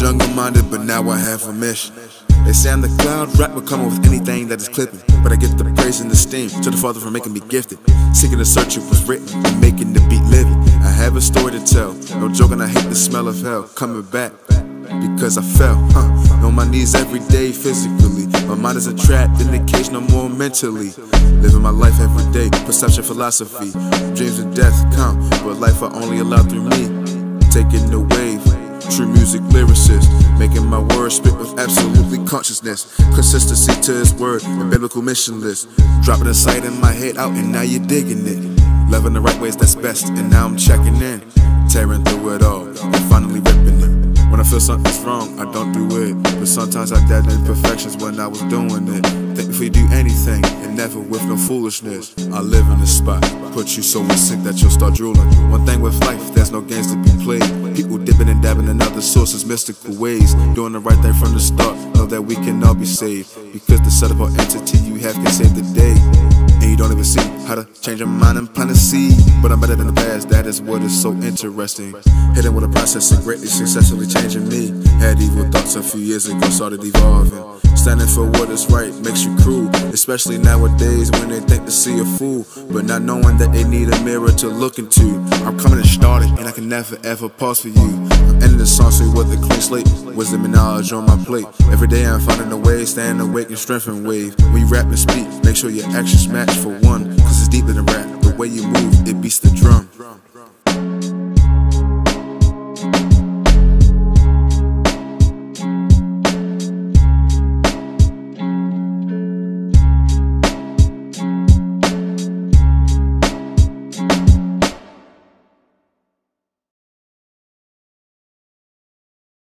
jungle-minded, but now I have a mission. They say I'm the cloud rapper coming with anything that is clipping, but I get the praise and the steam to the Father for making me gifted. Seeking to search it was written and making the beat living. I have a story to tell, no joking, I hate the smell of hell coming back because I fell, on my knees every day physically. My mind is a trap, in the cage no more mentally. Living my life every day, perception philosophy. Dreams and death count, but life are only allowed through me. Taking the wave, true music lyricist, making my words spit with absolutely consciousness. Consistency to his word, and biblical mission list. Dropping a sight in my head out and now you're digging it. Loving the right ways, that's best, and now I'm checking in. Tearing through it all, and finally ripping it. When I feel something's wrong, I don't do it, but sometimes I doubt the imperfections when I was doing it. Think before you do anything, and never with no foolishness. I live in this spot, put you so in sync that you'll start drooling. One thing with life, there's no games to be played. People dipping and dabbing in other sources, mystical ways. Doing the right thing from the start, know that we can all be saved. Because the set up or entity you have can save the day. And you don't even see how to change your mind and plant a seed. But I'm better than the past, that is what is so interesting. Hidden with a process and greatly successfully changing me. Had evil thoughts a few years ago, started evolving. Standing for what is right makes you cruel, especially nowadays when they think to see a fool, but not knowing that they need a mirror to look into. I'm coming and started, and I can never ever pause for you. I'm ending the song sweet with a clean slate, wisdom and knowledge on my plate. Every day I'm finding a way, staying awake and strength and wave. When you rap and speak, make sure your actions match for one, cause it's deeper than rap. The way you move, it beats the drum.